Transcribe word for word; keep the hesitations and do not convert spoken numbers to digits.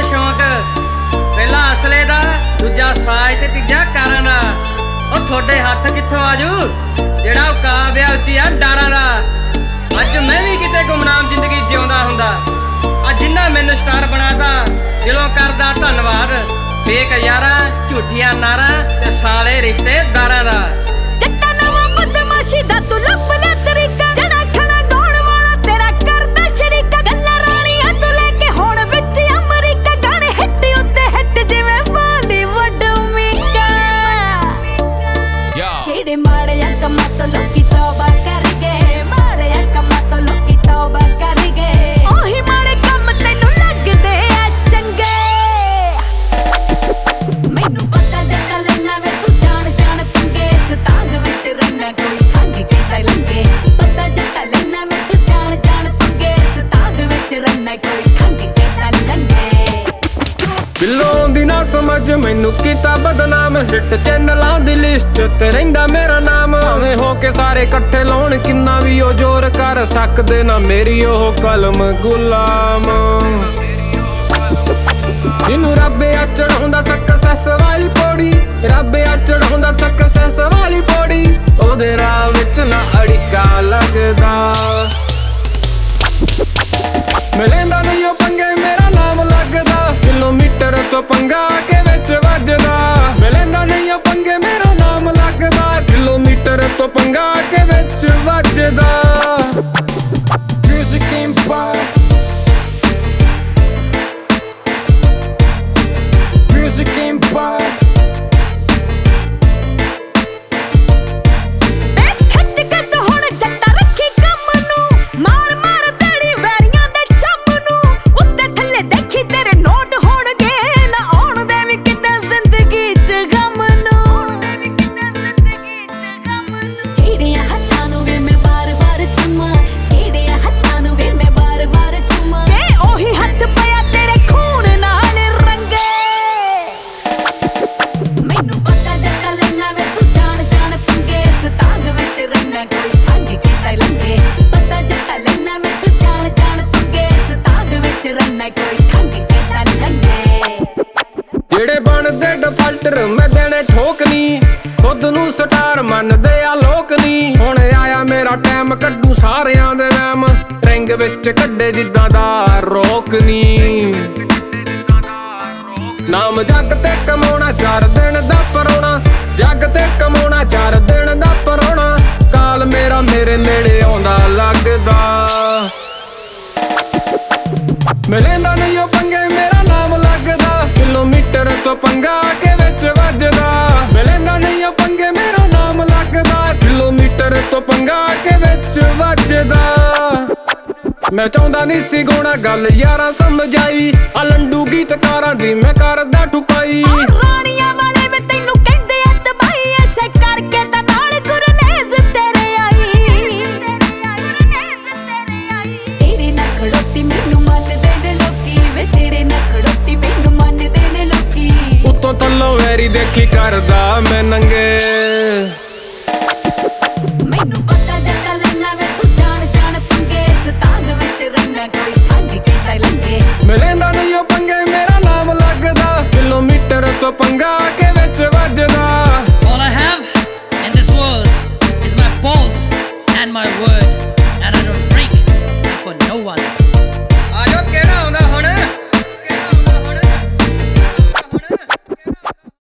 ਵੇ ਸ਼ੌਂਕ, ਪਹਿਲਾ ਅਸਲੇ ਦਾ, ਦੂਜਾ ਸਾਜ ਤੇ ਤੀਜਾ ਕਾਰਾਂ ਦਾ। ਉਹ ਤੁਹਾਡੇ ਹੱਥ ਕਿੱਥੋਂ ਆਜੂ ਜਿਹੜਾ ਉਹ ਕਾਬਿਆ ਉੱਚੀ ਆ ਡਾਰਾਂ ਦਾ। ਅੱਜ ਮੈਂ ਵੀ ਕਿਤੇ ਗੁੰਮਨਾਮ ਜ਼ਿੰਦਗੀ ਜਿਉਂਦਾ ਹੁੰਦਾ, ਆ ਜਿੰਨਾ ਮੈਨੂੰ ਸਟਾਰ ਬਣਾਤਾ ਦਿਲੋਂ ਕਰਦਾ ਧੰਨਵਾਦ। ਫੇਕ ਯਾਰਾਂ, ਝੂਠੀਆਂ ਨਾਰਾਂ ਤੇ ਸਾਲੇ ਰਿਸ਼ਤੇਦਾਰਾਂ ਦਾ। ਜੱਟਾ ਨਵਾਂ ਬਦਮਾਸ਼ੀ ਦਾ ਤੂੰ ਲੱਭ ਲੈ ਤਰੀਕਾ, ਜਣਾ ਖਣਾ ਗਾਉਣ ਵਾਲਾ ਤੇਰਾ ਕਰਦਾ ਸ਼ਰੀਕਾ। ਗੱਲਾਂ ਰਾਣੀਆਂ ਤੋਂ ਲੈ ਕੇ ਹੁਣ ਵਿੱਚ ਅਮਰੀਕਾ, ਗਾਣੇ ਹਿੱਟ ਉੱਤੇ ਹਿੱਟ ਜਿਵੇਂ ਬਾਲੀਵੁੱਡ ਮੀਕਾ। ਜਿਹੜੇ ਮਾੜੇ ਕੰਮਾਂ ਤੋਂ ਲੋਕੀ ਤੌਬਾ ਕਰ ਗਏ, ਮਾੜੇ ਕੰਮਾਂ ਤੋਂ ਲੋਕੀ ਤੌਬਾ ਕਰ ਗਏ। ਉਹੀ ਮਾੜੇ ਕੰਮ ਤੈਨੂੰ ਲੱਗਦੇ ਆ ਚੰਗੇ। ਮੈਨੂੰ ਪਤਾ ਜੱਟਾ ਲੈਣਾ ਵੇ ਤੂੰ ਜਾਣ ਜਾਣ ਪੰਗੇ, ਸਤਾਂਗ ਵਿੱਚ ਰਹਿਣਾ ਕੋਈ ਖੰਗ ਕੇ ਤਾਂ ਲੰਗੇ। ਪਤਾ ਜੱਟਾ ਲੈਣਾ ਵੇ ਤੂੰ ਜਾਣ ਜਾਣ ਪੰਗੇ, ਸਤਾਂਗ ਵਿੱਚ ਰਹਿਣਾ ਕੋਈ ਖੰਗ ਕੇ ਤਾਂ ਲੰਗੇ। ਬਿੱਲੋਂ ਦੀ ਨਾ ਸਮਝ ਮੈਨੂੰ ਕੀਤਾ ਬਦਨਾਮ, ਹਿੱਟ ਚੈਨਲਾਂ ਦੀ ਲਿਸਟ ਤੇ ਰਹਿੰਦਾ ਮੇਰਾ ਨਾਮ। ਐਵੇਂ ਹੋ ਕੇ ਸਾਰੇ ਇਕੱਠੇ ਲਾਉਣ ਕਿੰਨਾ ਵੀ ਉਹ ਜ਼ੋਰ ਕਰ ਸਕਦੇ ਨਾ ਮੇਰੀ ਉਹ ਕਲਮ ਗੁਲਾਮ। ਇਹਨੂੰ ਰੱਬ ਆ ਚੜਾਉਂਦਾ ਸਕਸੈਸ ਵਾਲੀ ਪੌੜੀ, ਰੱਬ ਆ ਚੜਾਉਂਦਾ ਸਕਸੈਸ ਵਾਲੀ ਪੌੜੀ। ਉਹਦੇ ਰਾਹ ਵਿੱਚ ਨਾ ਅੜਿੱਕਾ ਲੱਗਦਾ, ਮੈਂ ਲੈਂਦਾ ਨਹੀਂ ਉਹ ਪੰਗੇ ਮੇਰਾ ਨਾਮ ਲੱਗਦਾ। ਕਿਲੋਮੀਟਰ ਤੋਂ ਪੰਗਾ ਕੇ ਵਿੱਚ ਵੱਜਦਾ, ਮੈਂ ਲੈਂਦਾ ਨਹੀਂ ਉਹ ਪੰਗੇ ਮੇਰਾ ਨਾਮ ਲੱਗਦਾ। ਕਿਲੋਮੀਟਰ ਤੋਂ ਪੰਗਾ ਕੇ ਵਿੱਚ ਵੱਜਦਾ। Music Empire, Music Empire। ਜਿਹੜੇ ਬਣਦੇ ਡਿਫਾਲਟਰ ਮੈਂ ਦੇਣੇ ਠੋਕ ਨੀ, ਖੁਦ ਨੂੰ ਸਟਾਰ ਮੰਨਦੇ ਆ ਲੋਕ ਨੀ। ਹੁਣ ਆਇਆ ਮੇਰਾ ਟਾਈਮ ਕੱਢੂ ਸਾਰਿਆਂ ਦੇ ਵਹਿਮ, ਰਿੰਗ ਵਿੱਚ ਕੱਢੇ ਜਿੱਦਾਂ ਦਾ ਰੋਕ ਨੀ। ਨਾਮ ਜੱਗ ਤੇ ਕਮਾਉਣਾ ਚਾਰ ਦਿਨ ਦਾ ਪਰੋਣਾ, ਜੱਗ ਤੇ ਕਮਾਉਣਾ ਚਾਰ ਦਿਨ ਦਾ ਪਰੋਣਾ। ਕਾਲ ਮੇਰਾ ਮੇਰੇ ਨੇੜੇ ਆਉਂਦਾ ਲੱਗਦਾ, ਮੈਂ ਲੈਂਦਾ ਨਹੀਂ ਉਹ ਪੰਗੇ ਮੇਰਾ ਨਾਮ ਲੱਗਦਾ। ਕਿਲੋਮੀਟਰ ਤੋਂ ਪੰਗਾ ਕੇ ਵਿੱਚ ਵੱਜਦਾ, ਮੈਂ ਲੈਂਦਾ ਨਹੀਂ ਉਹ ਪੰਗੇ ਮੇਰਾ ਨਾਮ ਲੱਗਦਾ। ਕਿਲੋਮੀਟਰ ਤੋਂ ਪੰਗਾ ਕੇ ਵਿੱਚ ਵੱਜਦਾ। ਮੈਂ ਚਾਹੁੰਦਾ ਨਹੀਂ ਸੀ ਗਾਉਣਾ ਗੱਲ ਯਾਰਾਂ ਸਮਝਾਈ, ਆ ਲੰਡੂ ਗੀਤਕਾਰਾਂ ਦੀ ਮੈਂ ਕਰਦਾ ਠੁਕਾਈ।